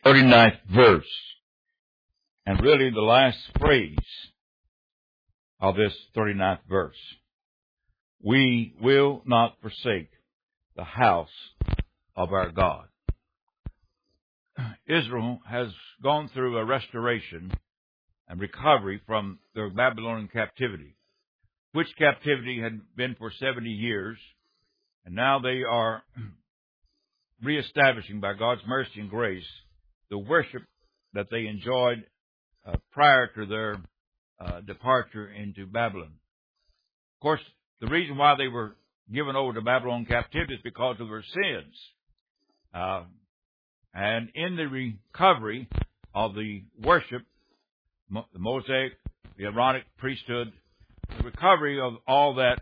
39th verse, and really the last phrase of this 39th verse. We will not forsake the house of our God. Israel has gone through a restoration and recovery from their Babylonian captivity, which captivity had been for 70 years, and now they are reestablishing by God's mercy and grace the worship that they enjoyed prior to their departure into Babylon. Of course, the reason why they were given over to Babylon captivity is because of their sins. And in the recovery of the worship, the Mosaic, the Aaronic priesthood, the recovery of all that,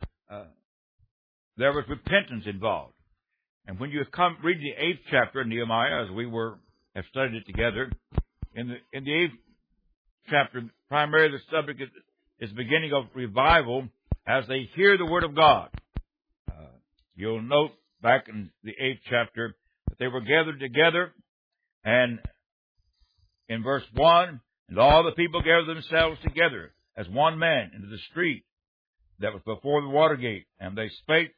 there was repentance involved. And when you read the 8th chapter of Nehemiah, as we have studied it together, in the 8th chapter, primarily the subject is beginning of revival as they hear the word of God. You'll note back in the 8th chapter that they were gathered together, and in verse 1, and all the people gathered themselves together as one man into the street that was before the water gate, and they spake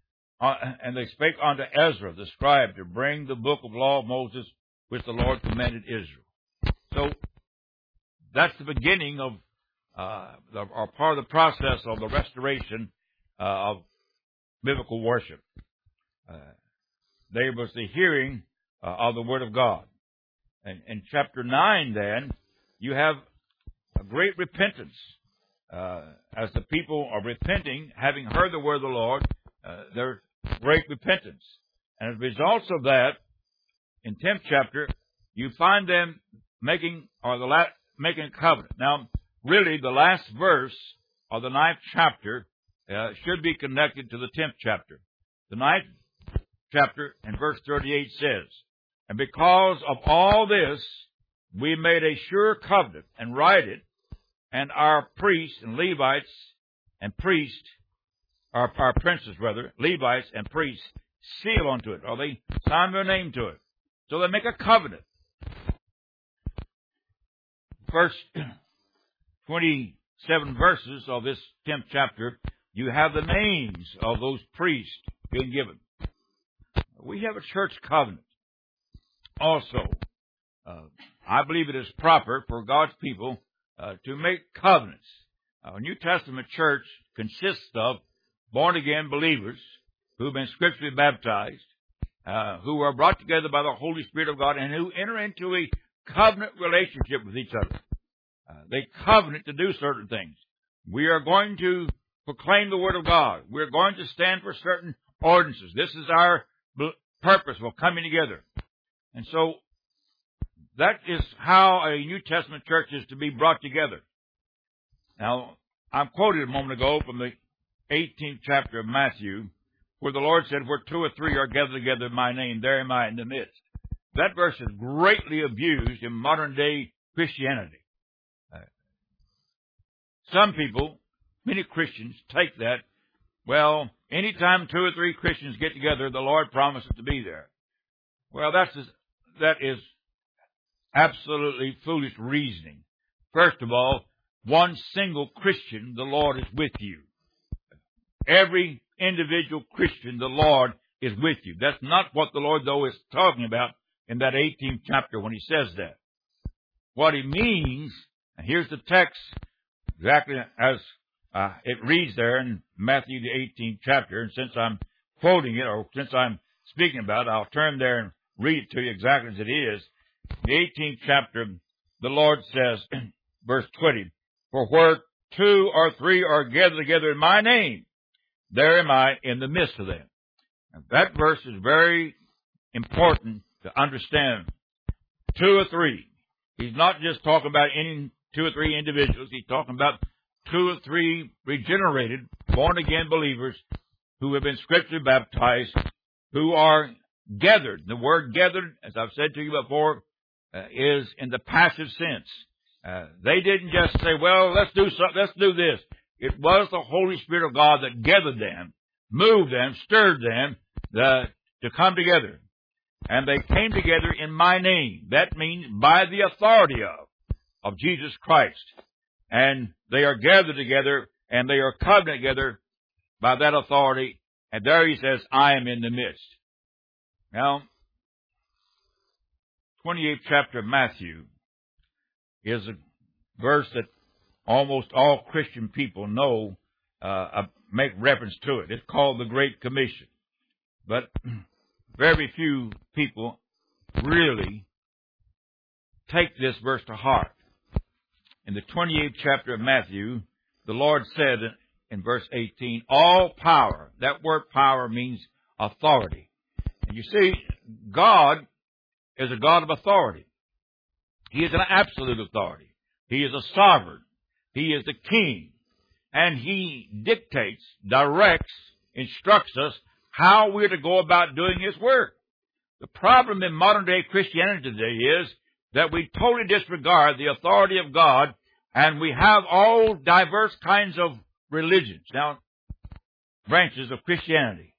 unto Ezra the scribe to bring the book of law of Moses, which the Lord commanded Israel. So that's the beginning of or part of the process of the restoration of biblical worship. There was the hearing of the Word of God. And in chapter 9, then, you have a great repentance. As the people are repenting, having heard the Word of the Lord, there's great repentance. And as a result of that, in 10th chapter, you find them making a covenant. Now, really, the last verse of the 9th chapter should be connected to the 10th chapter. The 9th chapter and verse 38 says, and because of all this, we made a sure covenant and write it, and our priests and Levites and priests, our princes rather, Levites and priests, seal unto it, or they sign their name to it. So they make a covenant. First 27 verses of this 10th chapter, you have the names of those priests being given. We have a church covenant. Also, I believe it is proper for God's people to make covenants. A New Testament church consists of born-again believers who have been scripturally baptized, who are brought together by the Holy Spirit of God, and who enter into a covenant relationship with each other. They covenant to do certain things. We are going to proclaim the Word of God. We're going to stand for certain ordinances. This is our purpose for coming together. And so that is how a New Testament church is to be brought together. Now, I quoted a moment ago from the 18th chapter of Matthew, where the Lord said, where 2 or 3 are gathered together in my name, there am I in the midst. That verse is greatly abused in modern day Christianity. Some people, many Christians, take that, well, anytime 2 or 3 Christians get together, the Lord promises to be there. Well, that is absolutely foolish reasoning. First of all, one single Christian, the Lord is with you. Every individual Christian, the Lord is with you. That's not what the Lord, though, is talking about in that 18th chapter when he says that. What he means, and here's the text, exactly as it reads there in Matthew the 18th chapter, and since I'm quoting it, or since I'm speaking about it, I'll turn there and read it to you exactly as it is. The 18th chapter, the Lord says, verse 20, for where 2 or 3 are gathered together in my name, there am I in the midst of them. Now, that verse is very important to understand. 2 or 3. He's not just talking about any 2 or 3 individuals. He's talking about 2 or 3 regenerated, born-again believers who have been scripturally baptized, who are gathered. The word gathered, as I've said to you before, is in the passive sense. They didn't just say, well, let's do this. It was the Holy Spirit of God that gathered them, moved them, stirred them to come together. and they came together in my name. That means by the authority of Jesus Christ. And they are gathered together, and they are covenanted together by that authority. And there he says, I am in the midst. Now, 28th chapter of Matthew is a verse that almost all Christian people know, make reference to it. It's called the Great Commission. But very few people really take this verse to heart. In the 28th chapter of Matthew, the Lord said in verse 18, all power, that word power means authority. And you see, God is a God of authority. He is an absolute authority. He is a sovereign. He is the king. And he dictates, directs, instructs us how we're to go about doing his work. The problem in modern day Christianity today is that we totally disregard the authority of God, and we have all diverse kinds of religions, now branches of Christianity.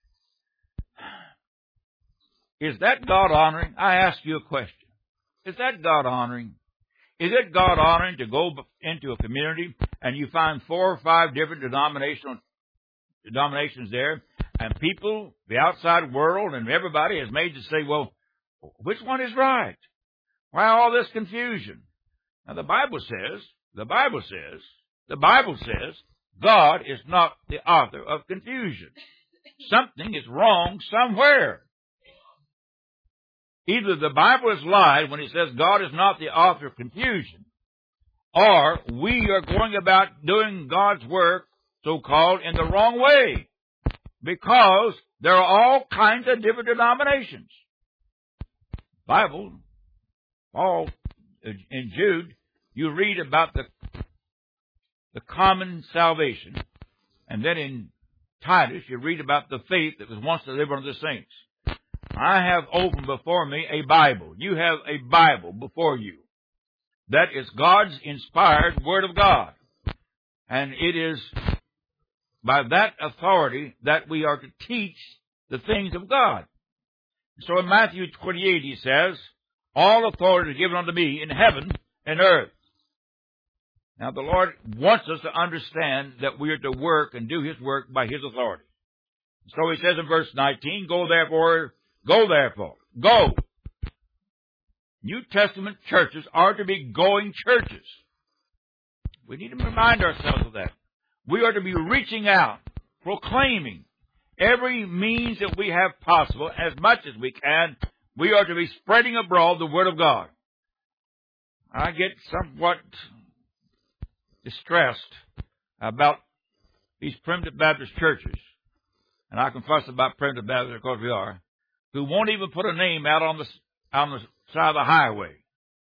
Is that God honoring? I ask you a question. Is that God honoring? Is it God honoring to go into a community and you find 4 or 5 different denominations there, and people, the outside world, and everybody is made to say, well, which one is right? Why all this confusion? Now the Bible says, God is not the author of confusion. Something is wrong somewhere. Either the Bible has lied when it says God is not the author of confusion, or we are going about doing God's work, so-called, in the wrong way, because there are all kinds of different denominations. Bible, Paul, in Jude, you read about the common salvation, and then in Titus, you read about the faith that was once delivered unto the saints. I have opened before me a Bible. You have a Bible before you. That is God's inspired Word of God. And it is by that authority that we are to teach the things of God. So in Matthew 28 he says, all authority is given unto me in heaven and earth. Now the Lord wants us to understand that we are to work and do his work by his authority. So he says in verse 19, go. New Testament churches are to be going churches. We need to remind ourselves of that. We are to be reaching out, proclaiming every means that we have possible, as much as we can. We are to be spreading abroad the Word of God. I get somewhat distressed about these primitive Baptist churches, and I can fuss about primitive Baptists, of course we are, who won't even put a name out on the side of the highway.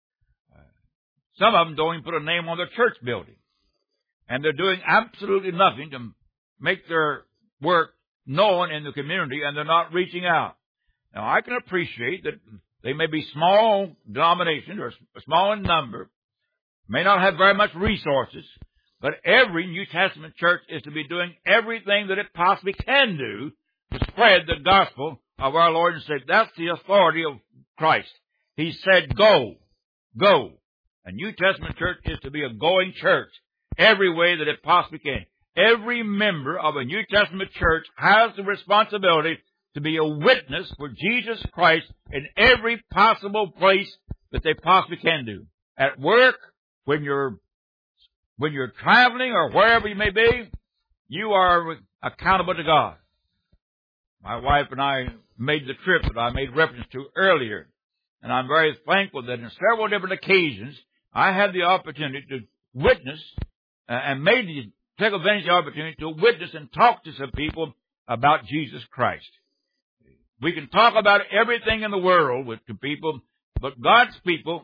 Some of them don't even put a name on their church building. And they're doing absolutely nothing to make their work known in the community, and they're not reaching out. Now, I can appreciate that they may be small denominations or small in number, may not have very much resources, but every New Testament church is to be doing everything that it possibly can do to spread the gospel of our Lord and Savior. That's the authority of Christ. He said, go. A New Testament church is to be a going church every way that it possibly can. Every member of a New Testament church has the responsibility to be a witness for Jesus Christ in every possible place that they possibly can do. At work, when you're traveling or wherever you may be, you are accountable to God. My wife and I made the trip that I made reference to earlier, and I'm very thankful that on several different occasions I had the opportunity to witness and take advantage of the opportunity to witness and talk to some people about Jesus Christ. We can talk about everything in the world to people, but God's people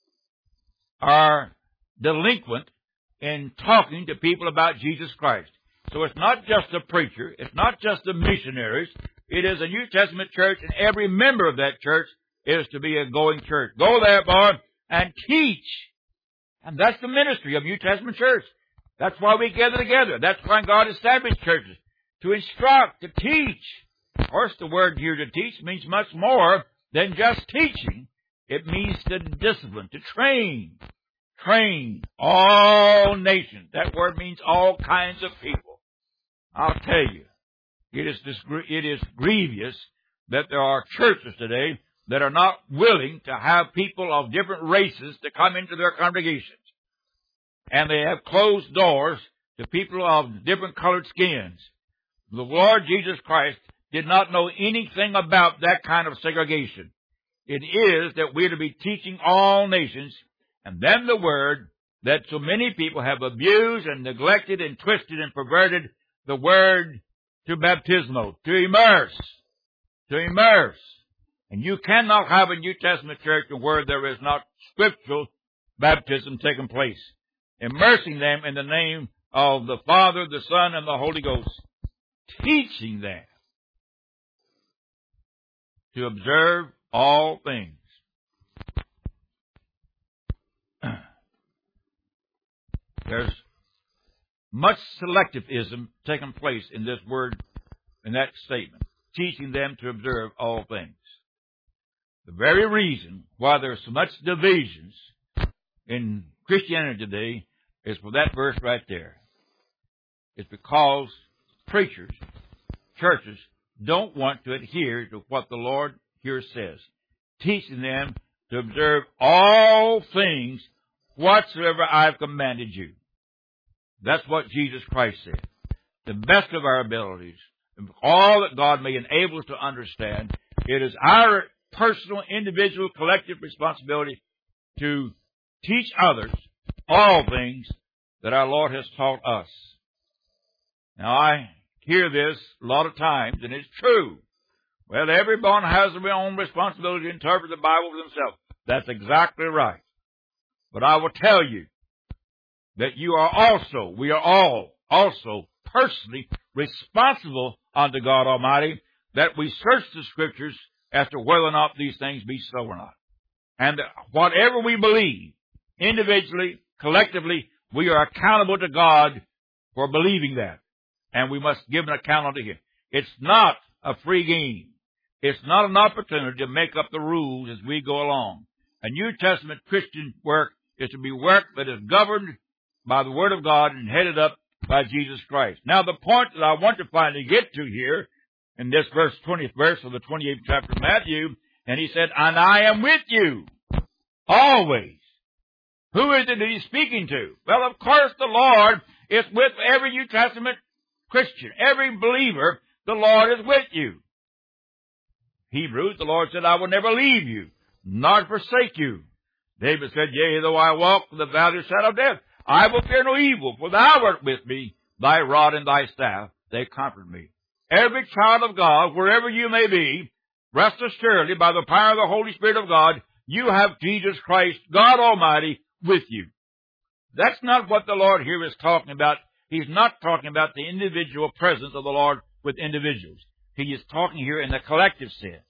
are delinquent in talking to people about Jesus Christ. So it's not just the preacher, it's not just the missionaries, it is a New Testament church, and every member of that church is to be a going church. Go therefore and teach. And that's the ministry of New Testament church. That's why we gather together. That's why God established churches, to instruct, to teach. Of course, the word here to teach means much more than just teaching. It means to discipline, to train. Train all nations. That word means all kinds of people. I'll tell you, it is grievous that there are churches today that are not willing to have people of different races to come into their congregations. And they have closed doors to people of different colored skins. The Lord Jesus Christ did not know anything about that kind of segregation. It is that we're to be teaching all nations, and then the word that so many people have abused and neglected and twisted and perverted the word to baptismo, to immerse. And you cannot have a New Testament church where there is not scriptural baptism taking place. Immersing them in the name of the Father, the Son, and the Holy Ghost. Teaching them to observe all things. There's much selectivism taking place in this word, in that statement. Teaching them to observe all things. The very reason why there's so much divisions in Christianity today is for that verse right there. It's because preachers, churches, don't want to adhere to what the Lord here says. Teaching them to observe all things whatsoever I've commanded you. That's what Jesus Christ said. The best of our abilities, all that God may enable us to understand, it is our personal, individual, collective responsibility to teach others all things that our Lord has taught us. Now, I hear this a lot of times, and it's true. Well, everyone has their own responsibility to interpret the Bible for themselves. That's exactly right. But I will tell you that we are all also personally responsible unto God Almighty, that we search the Scriptures as to whether or not these things be so or not. And whatever we believe, individually, collectively, we are accountable to God for believing that. And we must give an account unto Him. It's not a free game. It's not an opportunity to make up the rules as we go along. A New Testament Christian work is to be work that is governed by the Word of God and headed up by Jesus Christ. Now, the point that I want to finally get to here, in this 20th verse of the 28th chapter of Matthew, and He said, and I am with you always. Who is it that He's speaking to? Well, of course, the Lord is with every New Testament Christian. Every believer, the Lord is with you. Hebrews, the Lord said, I will never leave you, nor forsake you. David said, yea, though I walk through the valley of the shadow of death, I will fear no evil, for thou art with me, thy rod and thy staff, they comfort me. Every child of God, wherever you may be, rest assuredly by the power of the Holy Spirit of God, you have Jesus Christ, God Almighty, with you. That's not what the Lord here is talking about. He's not talking about the individual presence of the Lord with individuals. He is talking here in the collective sense.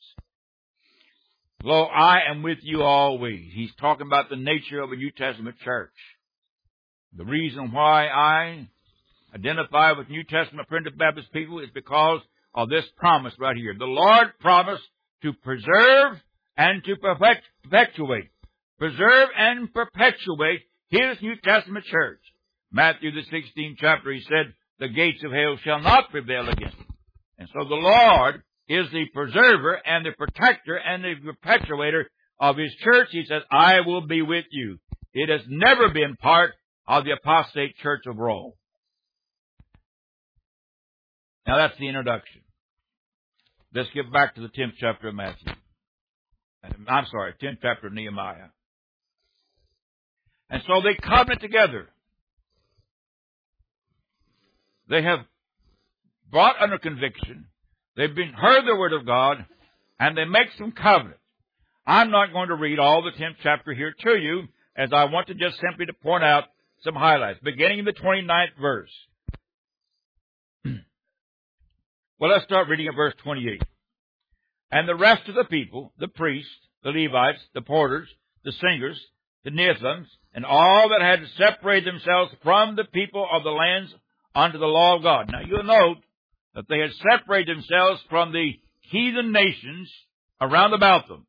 Lo, I am with you always. He's talking about the nature of a New Testament church. The reason why I identify with New Testament Primitive Baptist people is because of this promise right here. The Lord promised to preserve and to perpetuate. Preserve and perpetuate His New Testament church. Matthew the 16th chapter, He said, the gates of hell shall not prevail against it. And so the Lord is the preserver and the protector and the perpetuator of His church. He says, I will be with you. It has never been part of the apostate church of Rome. Now that's the introduction. Let's get back to the 10th chapter of Matthew. 10th chapter of Nehemiah. And so they covenant together. They have brought under conviction. They've heard the Word of God, and they make some covenant. I'm not going to read all the 10th chapter here to you, as I want to just simply to point out some highlights, beginning in the 29th verse. Well, let's start reading at verse 28. And the rest of the people, the priests, the Levites, the porters, the singers, the Nethims, and all that had separated themselves from the people of the lands unto the law of God. Now, you'll note that they had separated themselves from the heathen nations around about them.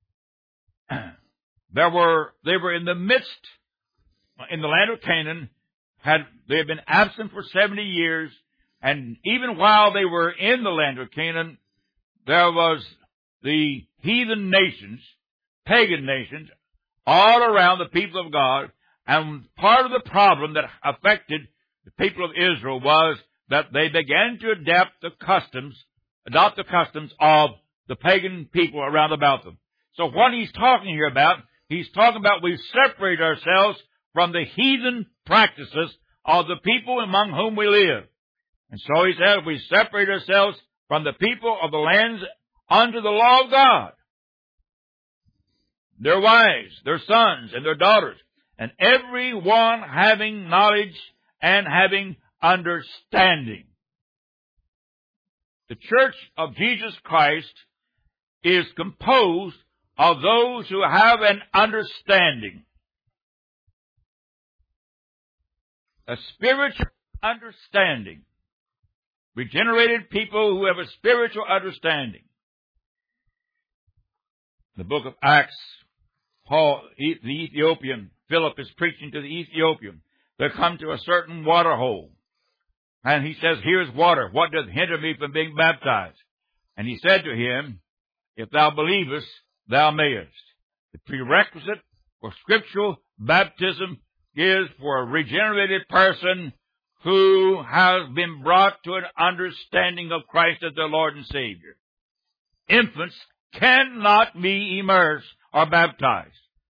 They were in the midst, in the land of Canaan. They had been absent for 70 years, and even while they were in the land of Canaan, there was the heathen nations, pagan nations, all around the people of God. And part of the problem that affected the people of Israel was that they began to adopt the customs of the pagan people around about them. So what he's talking here about, he's talking about we separate ourselves from the heathen practices of the people among whom we live. And so he said we separate ourselves from the people of the lands under the law of God, their wives, their sons, and their daughters, and every one having knowledge and having understanding. The church of Jesus Christ is composed of those who have an understanding, a spiritual understanding, regenerated people who have a spiritual understanding. The book of Acts, Paul, the Ethiopian, Philip is preaching to the Ethiopian. They come to a certain water hole. And he says, here's water. What doth hinder me from being baptized? And he said to him, if thou believest, thou mayest. The prerequisite for scriptural baptism is for a regenerated person who has been brought to an understanding of Christ as their Lord and Savior. Infants cannot be immersed or baptized.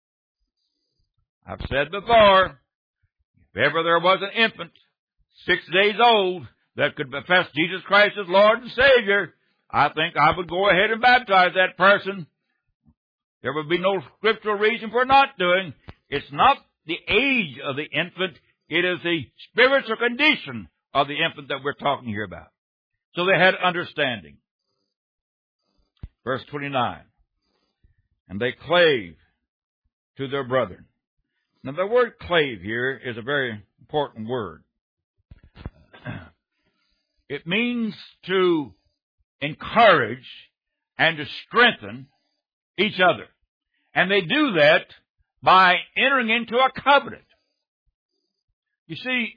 I've said before, if ever there was an infant 6 days old that could profess Jesus Christ as Lord and Savior, I think I would go ahead and baptize that person. There would be no scriptural reason for not doing. It's not the age of the infant, it is the spiritual condition of the infant that we're talking here about. So they had understanding. Verse 29. And they clave to their brethren. Now the word clave here is a very important word. It means to encourage and to strengthen each other. And they do that by entering into a covenant. You see,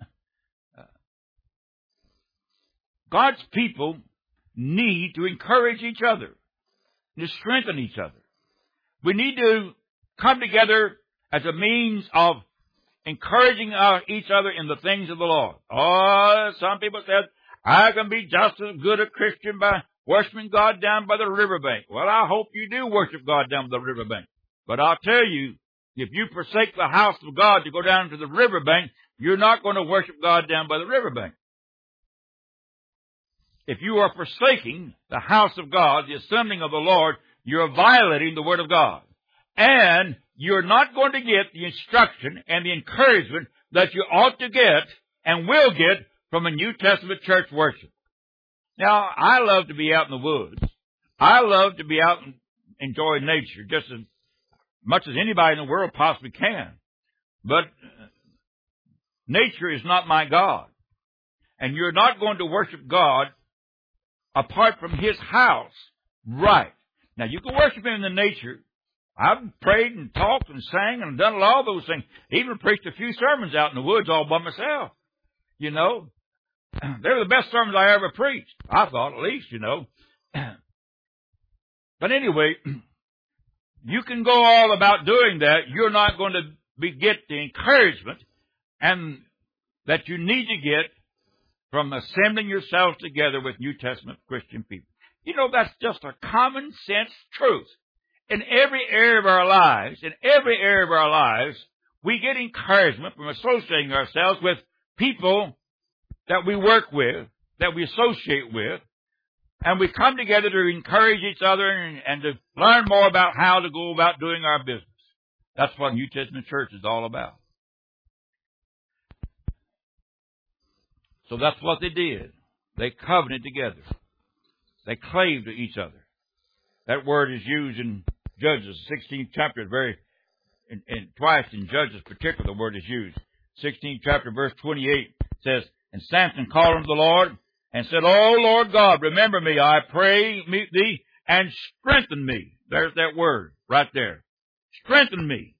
God's people need to encourage each other, to strengthen each other. We need to come together as a means of encouraging each other in the things of the Lord. Oh, some people said, I can be just as good a Christian by worshiping God down by the riverbank. Well, I hope you do worship God down by the riverbank. But I'll tell you, if you forsake the house of God to go down to the riverbank, you're not going to worship God down by the riverbank. If you are forsaking the house of God, the assembling of the Lord, you're violating the Word of God. And you're not going to get the instruction and the encouragement that you ought to get and will get from a New Testament church worship. Now, I love to be out in the woods. I love to be out and enjoy nature just as much as anybody in the world possibly can. But nature is not my God. And you're not going to worship God apart from His house. Right. Now, you can worship Him in the nature. I've prayed and talked and sang and done all those things. Even preached a few sermons out in the woods all by myself. You know, they're the best sermons I ever preached. I thought, at least, you know. But anyway, you can go all about doing that. You're not going to get the encouragement and that you need to get from assembling yourselves together with New Testament Christian people. You know, that's just a common sense truth. In every area of our lives, we get encouragement from associating ourselves with people that we work with, that we associate with, and we come together to encourage each other and to learn more about how to go about doing our business. That's what New Testament church is all about. So that's what they did. They covenanted together. They clave to each other. That word is used in Judges, 16th chapter, twice in Judges particular, the word is used. 16th chapter, verse 28 says, and Samson called unto the Lord and said, O Lord God, remember me, I pray thee, and strengthen me. There's that word right there. Strengthen me.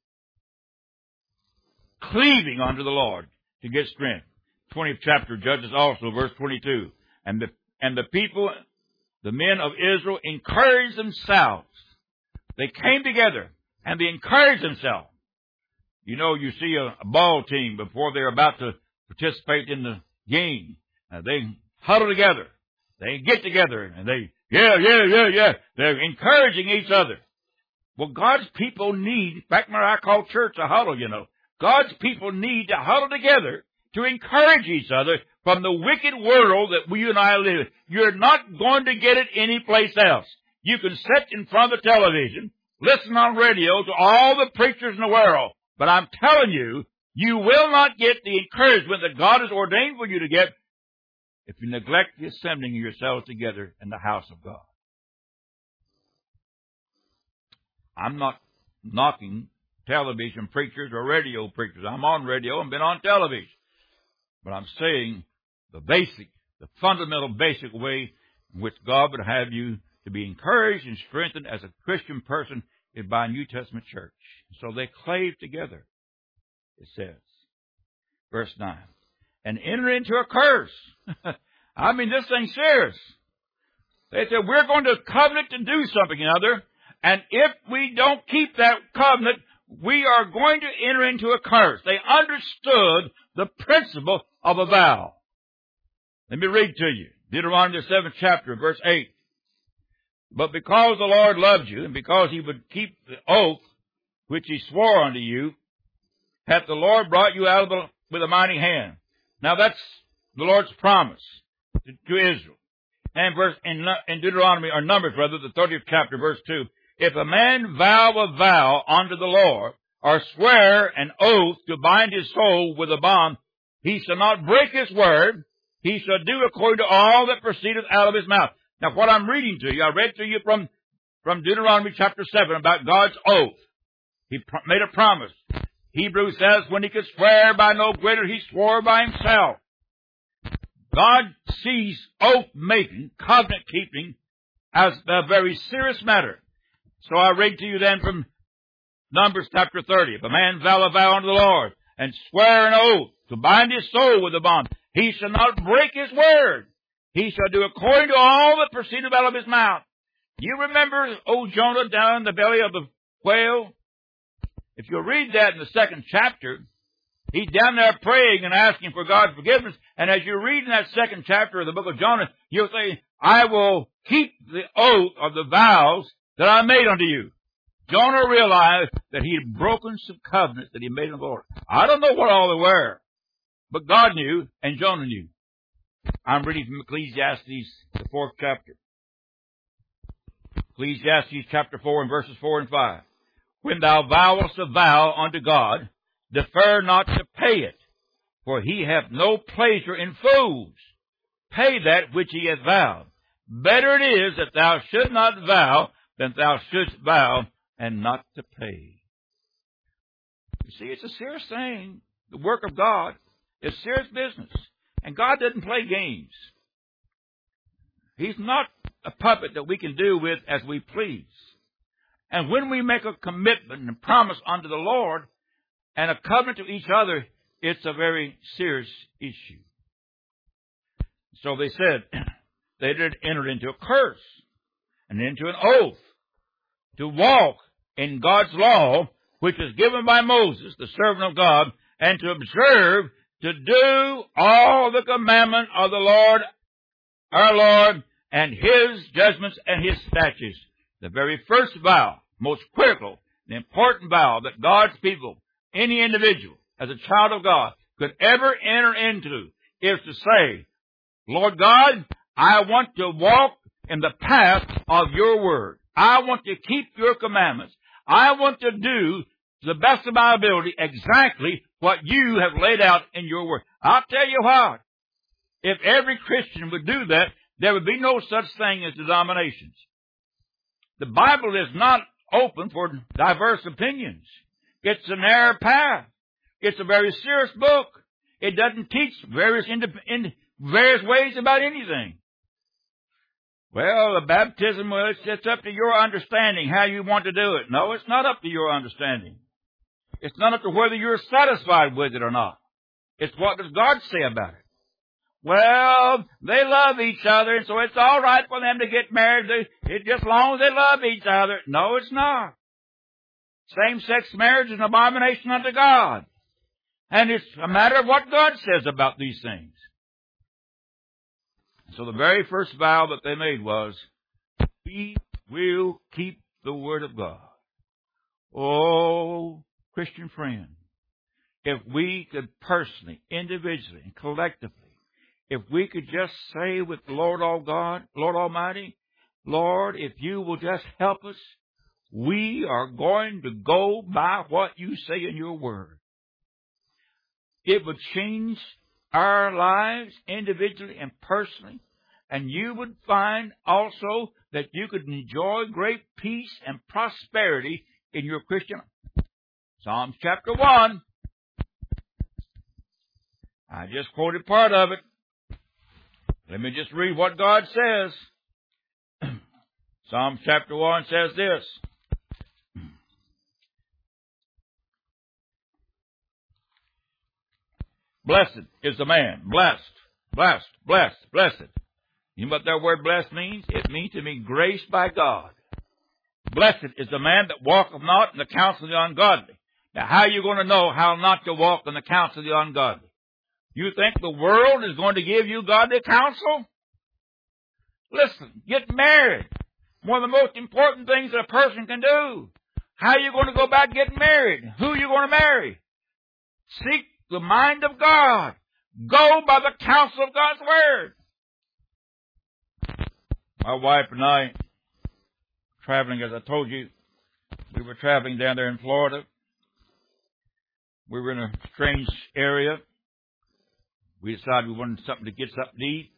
Cleaving unto the Lord to get strength. 20th chapter of Judges also, verse 22. And the people, the men of Israel, encouraged themselves. They came together and they encouraged themselves. You know, you see a ball team before they're about to participate in the game. They huddle together. They get together and they, yeah. They're encouraging each other. Well, God's people need, back when I call church a huddle, you know, God's people need to huddle together to encourage each other from the wicked world that you and I live in. You're not going to get it anyplace else. You can sit in front of the television, listen on radio to all the preachers in the world, but I'm telling you, you will not get the encouragement that God has ordained for you to get if you neglect the assembling yourselves together in the house of God. I'm not knocking television preachers or radio preachers. I'm on radio and been on television. But I'm saying the fundamental basic way in which God would have you to be encouraged and strengthened as a Christian person is by a New Testament church. So they clave together, it says. Verse 9. And enter into a curse. I mean, this thing's serious. They said, we're going to covenant to do something or other, and if we don't keep that covenant, we are going to enter into a curse. They understood the principle of a vow. Let me read to you. Deuteronomy the 7th chapter, verse 8. But because the Lord loved you, and because he would keep the oath which he swore unto you, hath the Lord brought you out with a mighty hand. Now that's the Lord's promise to Israel. And in Deuteronomy, or Numbers rather, the 30th chapter, verse 2, if a man vow a vow unto the Lord, or swear an oath to bind his soul with a bond, he shall not break his word, he shall do according to all that proceedeth out of his mouth. Now what I'm reading to you, I read to you from Deuteronomy chapter 7 about God's oath. He made a promise. Hebrews says when he could swear by no greater, he swore by himself. God sees oath-making, covenant-keeping, as a very serious matter. So I read to you then from Numbers chapter 30. If a man vow a vow unto the Lord, and swear an oath to bind his soul with a bond, he shall not break his word. He shall do according to all that proceedeth out of his mouth. You remember old Jonah down in the belly of the whale? If you read that in the 2nd chapter, he's down there praying and asking for God's forgiveness. And as you read in that 2nd chapter of the book of Jonah, you'll say, I will keep the oath of the vows that I made unto you. Jonah realized that he had broken some covenants that he made unto the Lord. I don't know what all they were, but God knew and Jonah knew. I'm reading from Ecclesiastes, the 4th chapter. Ecclesiastes chapter 4 and verses 4 and 5. When thou vowest a vow unto God, defer not to pay it, for he hath no pleasure in fools. Pay that which he hath vowed. Better it is that thou should not vow than thou shouldst vow and not to pay. You see, it's a serious thing. The work of God is serious business. And God doesn't play games. He's not a puppet that we can do with as we please. And when we make a commitment and promise unto the Lord and a covenant to each other, it's a very serious issue. So they said they did enter into a curse and into an oath to walk in God's law, which is given by Moses, the servant of God, and to observe, to do all the commandments of the Lord, our Lord, and his judgments and his statutes. The very first vow, most critical, the important vow that God's people, any individual, as a child of God, could ever enter into is to say, Lord God, I want to walk in the path of your word. I want to keep your commandments. I want to do, to the best of my ability, exactly what you have laid out in your word. I'll tell you what, if every Christian would do that, there would be no such thing as denominations. The Bible is not open for diverse opinions. It's a narrow path. It's a very serious book. It doesn't teach various ways about anything. Well, the baptism, well, it's up to your understanding how you want to do it. No, it's not up to your understanding. It's not up to whether you're satisfied with it or not. It's what does God say about it. Well, they love each other, and so it's all right for them to get married. It's just as long as they love each other. No, it's not. Same-sex marriage is an abomination unto God. And it's a matter of what God says about these things. So the very first vow that they made was, we will keep the word of God. Oh, Christian friend, if we could personally, individually, and collectively, if we could just say with the Lord Almighty, Lord, if you will just help us, we are going to go by what you say in your word. It would change our lives individually and personally, and you would find also that you could enjoy great peace and prosperity in your Christian life. Psalms chapter 1. I just quoted part of it. Let me just read what God says. Psalms chapter 1 says this. Blessed is the man. Blessed. You know what that word blessed means? It means to be graced by God. Blessed is the man that walketh not in the counsel of the ungodly. Now, how are you going to know how not to walk in the counsel of the ungodly? You think the world is going to give you godly counsel? Listen, get married. One of the most important things that a person can do. How are you going to go about getting married? Who are you going to marry? Seek the mind of God. Go by the counsel of God's word. My wife and I, traveling, as I told you, we were traveling down there in Florida. We were in a strange area. We decided we wanted something to get something to eat.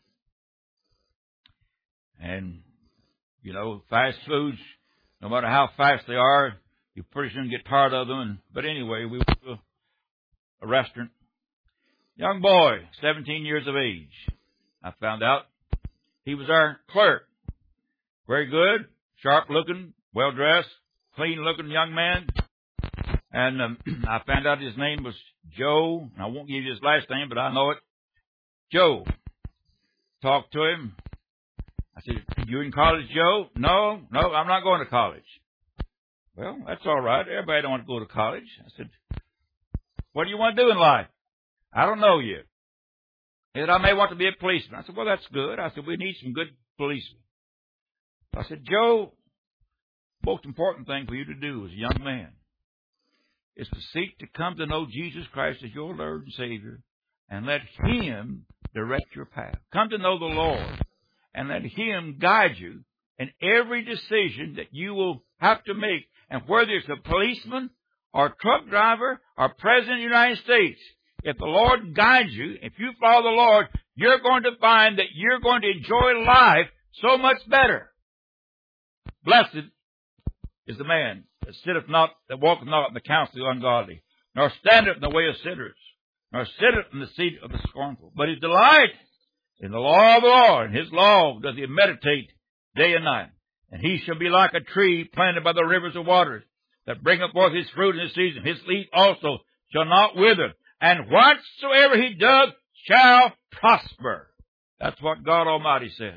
And, you know, fast foods, no matter how fast they are, you pretty soon get tired of them. But anyway, we went to a restaurant. Young boy, 17 years of age. I found out he was our clerk. Very good, sharp-looking, well-dressed, clean-looking young man. And I found out his name was Joe. I won't give you his last name, but I know it. Joe. Talked to him. I said, you in college, Joe? No, I'm not going to college. Well, that's all right. Everybody don't want to go to college. I said, what do you want to do in life? I don't know yet. He said, I may want to be a policeman. I said, well, that's good. I said, we need some good policemen. I said, Joe, the most important thing for you to do as a young man is to seek to come to know Jesus Christ as your Lord and Savior and let Him direct your path. Come to know the Lord and let Him guide you in every decision that you will have to make. And whether it's a policeman or a truck driver or President of the United States, if the Lord guides you, if you follow the Lord, you're going to find that you're going to enjoy life so much better. Blessed is the man that sitteth not, that walketh not in the counsel of the ungodly, nor standeth in the way of sinners, nor sitteth in the seat of the scornful. But his delight in the law of the Lord, and his law does he meditate day and night. And he shall be like a tree planted by the rivers of waters, that bringeth forth his fruit in his season. His leaf also shall not wither, and whatsoever he doth shall prosper. That's what God Almighty says.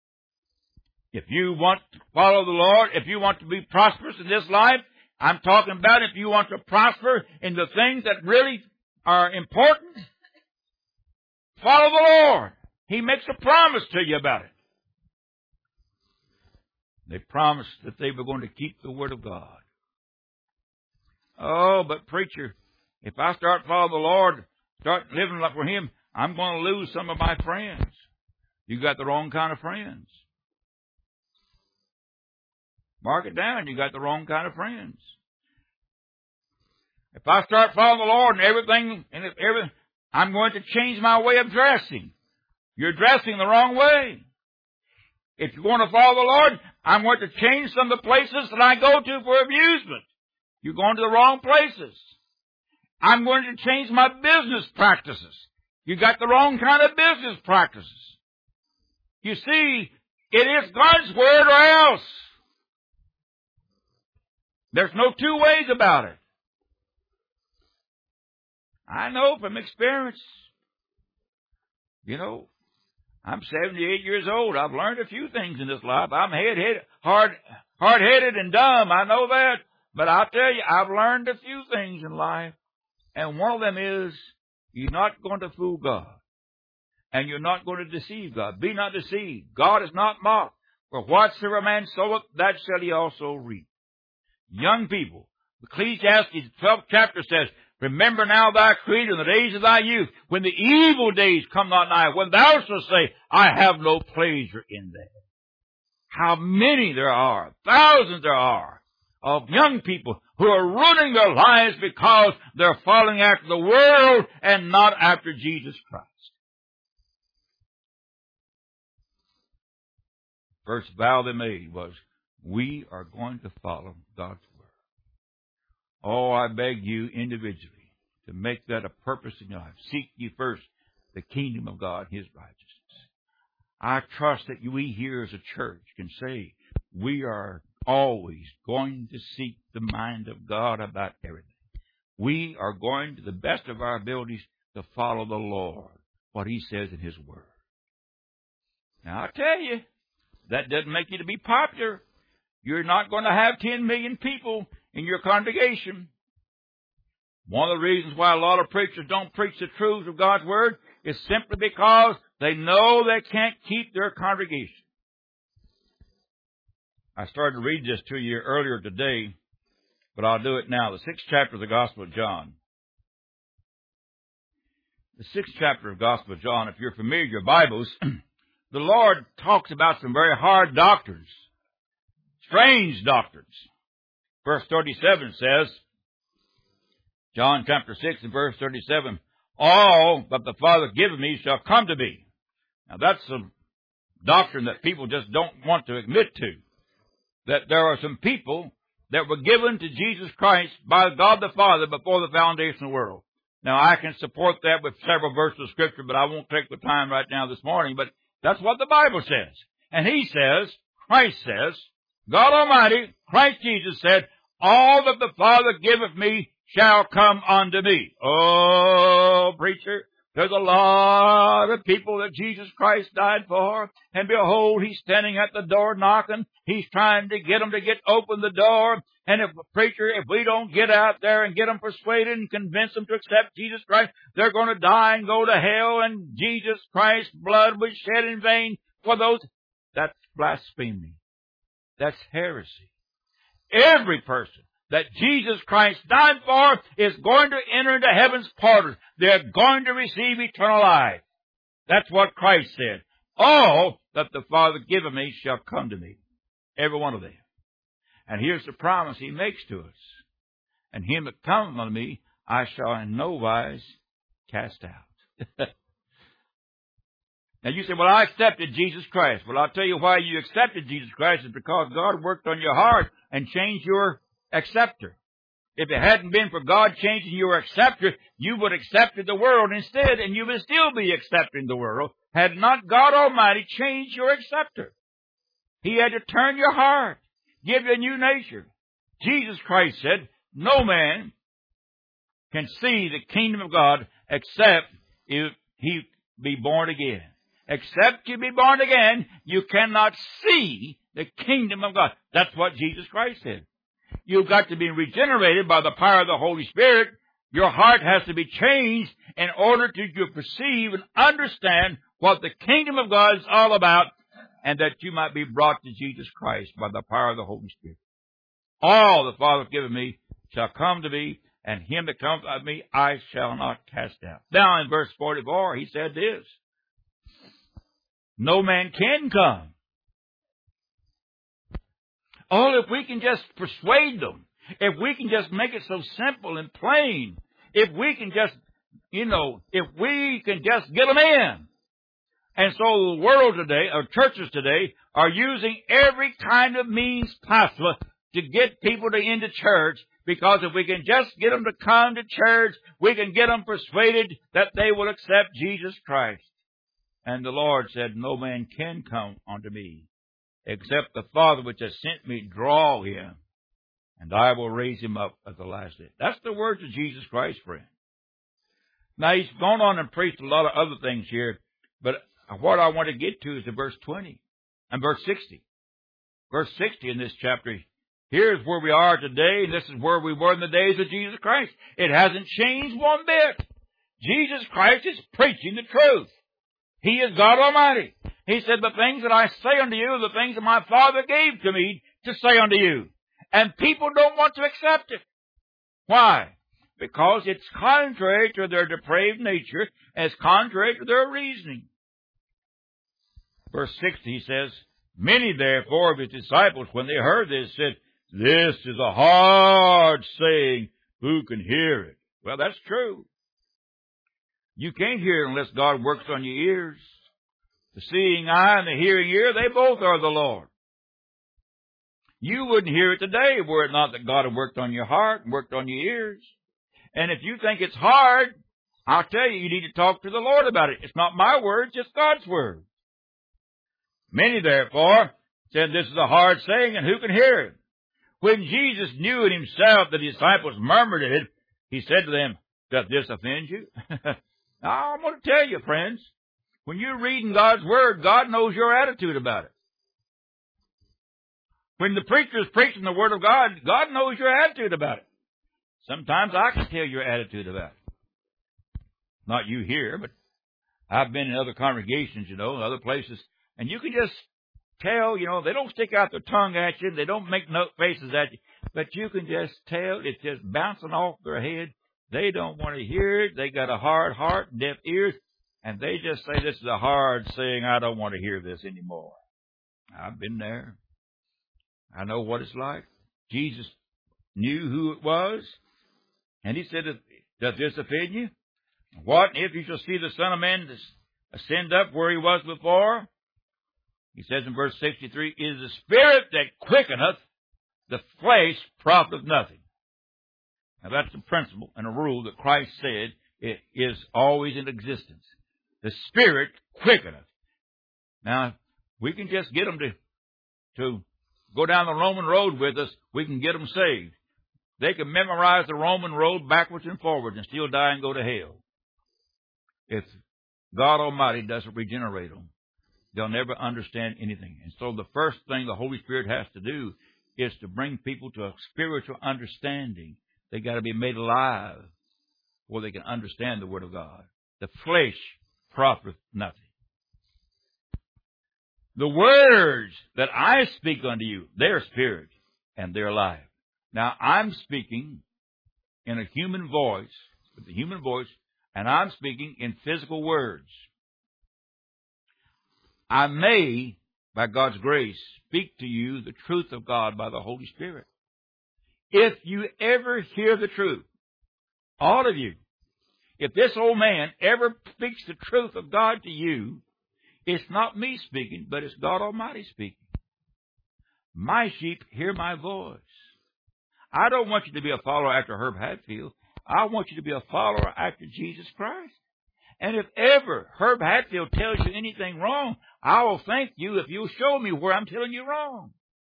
If you want to follow the Lord, if you want to be prosperous in this life, I'm talking about if you want to prosper in the things that really are important, follow the Lord. He makes a promise to you about it. They promised that they were going to keep the Word of God. Oh, but preacher, if I start following the Lord, start living for Him, I'm going to lose some of my friends. You got the wrong kind of friends. Mark it down. You got the wrong kind of friends. If I start following the Lord and everything, I'm going to change my way of dressing. You're dressing the wrong way. If you're going to follow the Lord, I'm going to change some of the places that I go to for amusement. You're going to the wrong places. I'm going to change my business practices. You got the wrong kind of business practices. You see, It is God's Word or else. There's no two ways about it. I know from experience. You know, I'm 78 years old. I've learned a few things in this life. I'm hard-headed and dumb. I know that. But I'll tell you, I've learned a few things in life. And one of them is, you're not going to fool God. And you're not going to deceive God. Be not deceived. God is not mocked. For whatsoever man soweth, that shall he also reap. Young people, Ecclesiastes 12th chapter says, remember now thy Creator in the days of thy youth, when the evil days come not nigh, when thou shalt say, I have no pleasure in them. How many there are, thousands there are, of young people who are ruining their lives because they're following after the world and not after Jesus Christ. First vow they made was, we are going to follow God's Word. Oh, I beg you individually to make that a purpose in your life. Seek ye first the kingdom of God, His righteousness. I trust that we here as a church can say we are always going to seek the mind of God about everything. We are going to the best of our abilities to follow the Lord, what He says in His Word. Now, I tell you, that doesn't make you to be popular. You're not going to have 10 million people in your congregation. One of the reasons why a lot of preachers don't preach the truth of God's Word is simply because they know they can't keep their congregation. I started to read this to you earlier today, but I'll do it now. The 6th chapter of the Gospel of John. The 6th chapter of the Gospel of John, if you're familiar with your Bibles, the Lord talks about some very hard doctrines, strange doctrines. Verse 37 says, John chapter 6 and verse 37, all that the Father giveth me shall come to me. Now that's some doctrine that people just don't want to admit to. That there are some people that were given to Jesus Christ by God the Father before the foundation of the world. Now I can support that with several verses of Scripture, but I won't take the time right now this morning, but that's what the Bible says. And He says, Christ says, God Almighty, Christ Jesus said, all that the Father giveth me shall come unto me. Oh, preacher, there's a lot of people that Jesus Christ died for, and behold, He's standing at the door knocking. He's trying to get them to get open the door. And if we don't get out there and get them persuaded and convince them to accept Jesus Christ, they're going to die and go to hell, and Jesus Christ's blood was shed in vain for those. That's blasphemy. That's heresy. Every person that Jesus Christ died for is going to enter into heaven's portals. They're going to receive eternal life. That's what Christ said. All that the Father giveth me shall come to me. Every one of them. And here's the promise He makes to us. And him that cometh unto me, I shall in no wise cast out. Now you say, well, I accepted Jesus Christ. Well, I'll tell you why you accepted Jesus Christ is because God worked on your heart and changed your acceptor. If it hadn't been for God changing your acceptor, you would have accepted the world instead, and you would still be accepting the world had not God Almighty changed your acceptor. He had to turn your heart, give you a new nature. Jesus Christ said, no man can see the kingdom of God except if he be born again. Except you be born again, you cannot see the kingdom of God. That's what Jesus Christ said. You've got to be regenerated by the power of the Holy Spirit. Your heart has to be changed in order to perceive and understand what the kingdom of God is all about, and that you might be brought to Jesus Christ by the power of the Holy Spirit. All the Father hath given me shall come to me, and him that cometh unto me I shall not cast out. Now in verse 44 he said this, no man can come. Oh, if we can just persuade them, if we can just make it so simple and plain, if we can just, if we can just get them in. And so the world today, or churches today, are using every kind of means possible to get people to into church, because if we can just get them to come to church, we can get them persuaded that they will accept Jesus Christ. And the Lord said, no man can come unto me except the Father which has sent me draw him, and I will raise him up at the last day. That's the words of Jesus Christ, friend. Now, he's gone on and preached a lot of other things here, but what I want to get to is the verse 20 and verse 60. Verse 60 in this chapter, here's where we are today, and this is where we were in the days of Jesus Christ. It hasn't changed one bit. Jesus Christ is preaching the truth. He is God Almighty. He said, the things that I say unto you are the things that my Father gave to me to say unto you. And people don't want to accept it. Why? Because it's contrary to their depraved nature, and it's contrary to their reasoning. Verse 60, he says, many therefore of his disciples, when they heard this, said, this is a hard saying. Who can hear it? Well, that's true. You can't hear it unless God works on your ears. The seeing eye and the hearing ear, they both are the Lord. You wouldn't hear it today were it not that God had worked on your heart and worked on your ears. And if you think it's hard, I'll tell you, you need to talk to the Lord about it. It's not my words, it's God's word. Many, therefore, said, this is a hard saying, and who can hear it? When Jesus knew in himself the disciples murmured at it, he said to them, doth this offend you? Now, I'm going to tell you, friends, when you're reading God's word, God knows your attitude about it. When the preacher is preaching the word of God, God knows your attitude about it. Sometimes I can tell your attitude about it. Not you here, but I've been in other congregations, other places, and you can just tell, they don't stick out their tongue at you, they don't make no faces at you, but you can just tell it's just bouncing off their head. They don't want to hear it. They got a hard heart, deaf ears, and they just say, this is a hard saying. I don't want to hear this anymore. I've been there. I know what it's like. Jesus knew who it was, and he said, does this offend you? What if you shall see the Son of Man ascend up where he was before? He says in verse 63, it is the Spirit that quickeneth, the flesh profiteth nothing. Now that's the principle and a rule that Christ said it is always in existence. The Spirit quickeneth. Now, we can just get them to go down the Roman road with us. We can get them saved. They can memorize the Roman road backwards and forwards and still die and go to hell. If God Almighty doesn't regenerate them, they'll never understand anything. And so the first thing the Holy Spirit has to do is to bring people to a spiritual understanding. They got to be made alive where they can understand the Word of God. The flesh profiteth nothing. The words that I speak unto you, they're spirit and they're life. Now, I'm speaking in a human voice, with a human voice, and I'm speaking in physical words. I may, by God's grace, speak to you the truth of God by the Holy Spirit. If you ever hear the truth, all of you, if this old man ever speaks the truth of God to you, it's not me speaking, but it's God Almighty speaking. My sheep hear my voice. I don't want you to be a follower after Herb Hatfield. I want you to be a follower after Jesus Christ. And if ever Herb Hatfield tells you anything wrong, I will thank you if you'll show me where I'm telling you wrong.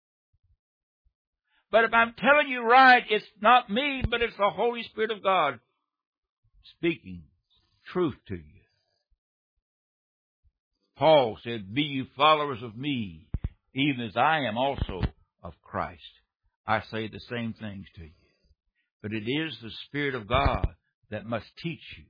But if I'm telling you right, it's not me, but it's the Holy Spirit of God speaking truth to you. Paul said, be you followers of me, even as I am also of Christ. I say the same things to you. But it is the Spirit of God that must teach you.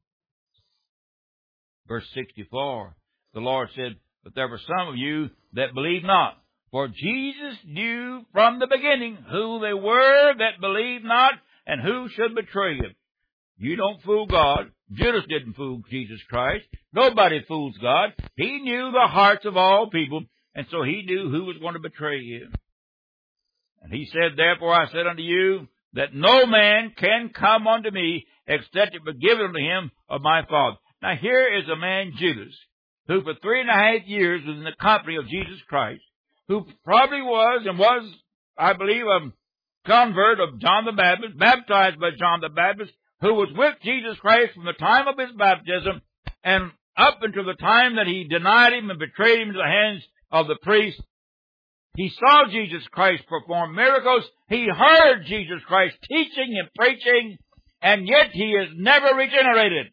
Verse 64, the Lord said, but there were some of you that believe not. For Jesus knew from the beginning who they were that believed not and who should betray him. You don't fool God. Judas didn't fool Jesus Christ. Nobody fools God. He knew the hearts of all people, and so he knew who was going to betray him. And he said, therefore I said unto you, that no man can come unto me except it be given unto him of my Father. Now here is a man, Judas, who for 3.5 years was in the company of Jesus Christ, who probably was, I believe, a convert of John the Baptist, baptized by John the Baptist, who was with Jesus Christ from the time of his baptism and up until the time that he denied him and betrayed him into the hands of the priests. He saw Jesus Christ perform miracles. He heard Jesus Christ teaching and preaching, and yet he is never regenerated.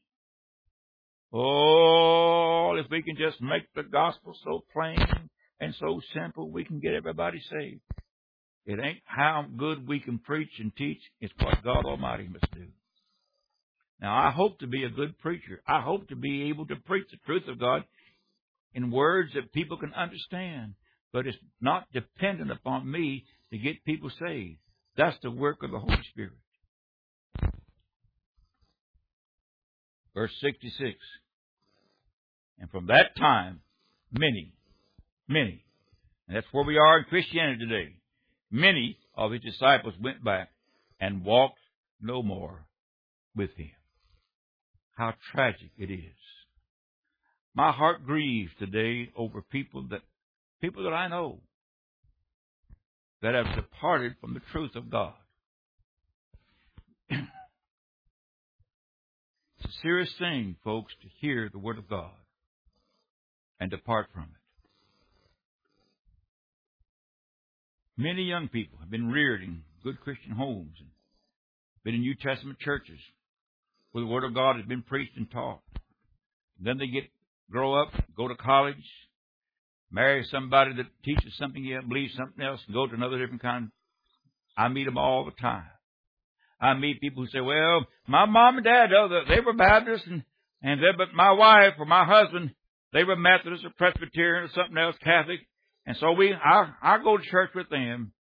Oh, if we can just make the gospel so plain and so simple, we can get everybody saved. It ain't how good we can preach and teach. It's what God Almighty must do. Now, I hope to be a good preacher. I hope to be able to preach the truth of God in words that people can understand. But it's not dependent upon me to get people saved. That's the work of the Holy Spirit. Verse 66. And from that time, many, and that's where we are in Christianity today, many of his disciples went back and walked no more with him. How tragic it is. My heart grieves today over people that I know that have departed from the truth of God. It's a serious thing, folks, to hear the Word of God and depart from it. Many young people have been reared in good Christian homes and been in New Testament churches where the Word of God has been preached and taught. Then they grow up, go to college, marry somebody that teaches something yet, believes something else, and go to another different kind. I meet them all the time. I meet people who say, well, my mom and dad, they were Baptists, but my wife or my husband, they were Methodist or Presbyterian or something else, Catholic. And so I go to church with them.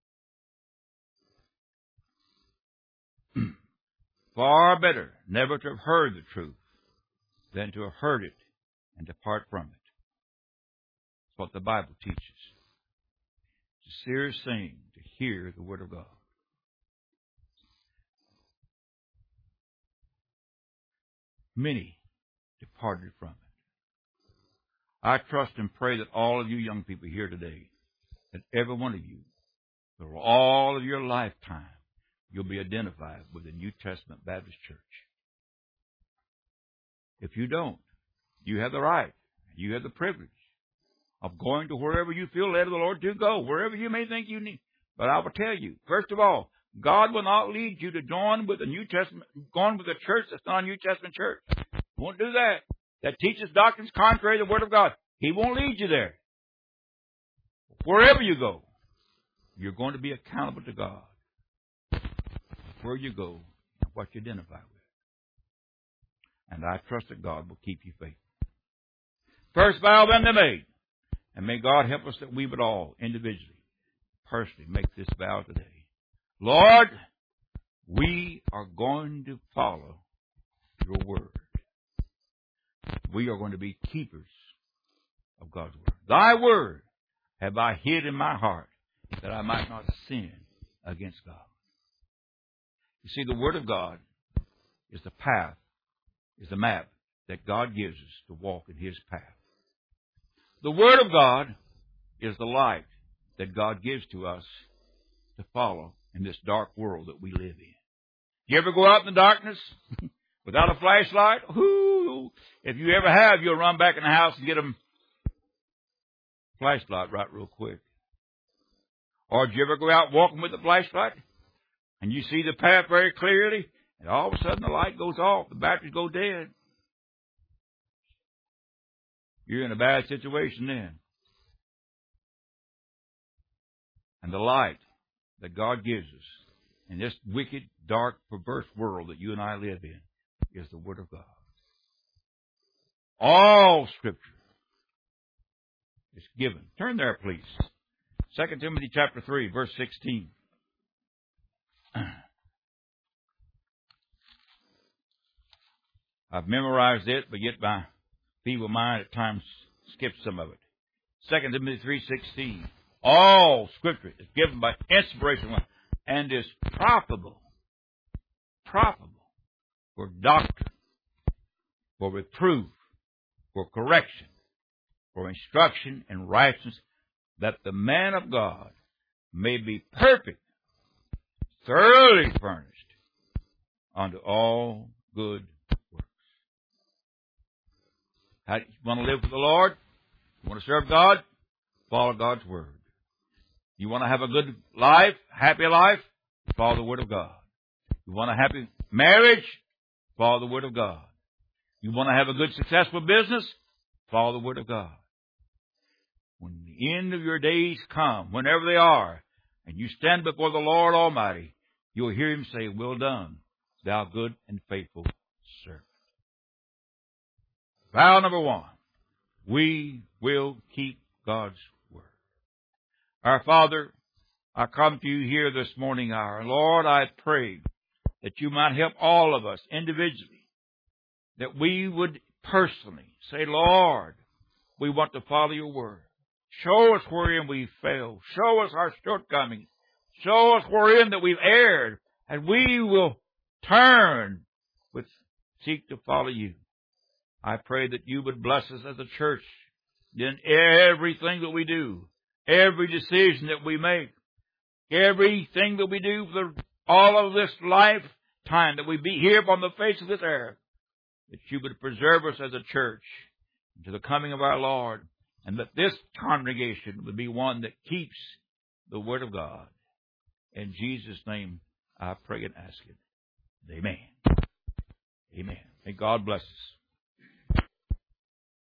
Far better never to have heard the truth than to have heard it and depart from it. That's what the Bible teaches. It's a serious thing to hear the Word of God. Many departed from it. I trust and pray that all of you young people here today, that every one of you, for all of your lifetime, you'll be identified with the New Testament Baptist Church. If you don't, you have the right, you have the privilege of going to wherever you feel led of the Lord to go, wherever you may think you need. But I will tell you, first of all, God will not lead you to join with the New Testament, going with a church that's not a New Testament church. He won't do that. That teaches doctrines contrary to the Word of God. He won't lead you there. Wherever you go, you're going to be accountable to God. Where you go and what you identify with. And I trust that God will keep you faithful. First vow then they made. And may God help us that we would all individually, personally make this vow today. Lord, we are going to follow your word. We are going to be keepers of God's word. Thy word have I hid in my heart that I might not sin against God. You see, the Word of God is the path, is the map that God gives us to walk in His path. The Word of God is the light that God gives to us to follow in this dark world that we live in. You ever go out in the darkness without a flashlight? Ooh, if you ever have, you'll run back in the house and get a flashlight right real quick. Or did you ever go out walking with a flashlight and you see the path very clearly, and all of a sudden the light goes off, the batteries go dead? You're in a bad situation then. And the light that God gives us in this wicked, dark, perverse world that you and I live in is the Word of God. All Scripture is given. Turn there, please. 2 Timothy chapter 3, verse 16. I've memorized it, but yet my feeble mind at times skips some of it. 2 Timothy 3:16. All Scripture is given by inspiration and is profitable for doctrine, for reproof, for correction, for instruction in righteousness, that the man of God may be perfect, thoroughly furnished unto all good works. How do you want to live for the Lord? You want to serve God? Follow God's Word. You want to have a good life, happy life? Follow the Word of God. You want a happy marriage? Follow the Word of God. You want to have a good, successful business? Follow the Word of God. When the end of your days come, whenever they are, and you stand before the Lord Almighty, you'll hear Him say, well done, thou good and faithful servant. Vow number 1, we will keep God's Word. Our Father, I come to you here this morning hour. Lord, I pray that you might help all of us individually, that we would personally say, Lord, we want to follow your Word. Show us wherein we fail. Show us our shortcomings. Show us wherein that we've erred, and we will turn seek to follow you. I pray that you would bless us as a church in everything that we do, every decision that we make, everything that we do for all of this lifetime that we be here upon the face of this earth, that you would preserve us as a church to the coming of our Lord, and that this congregation would be one that keeps the Word of God. In Jesus' name I pray and ask it. Amen. Amen. May God bless us.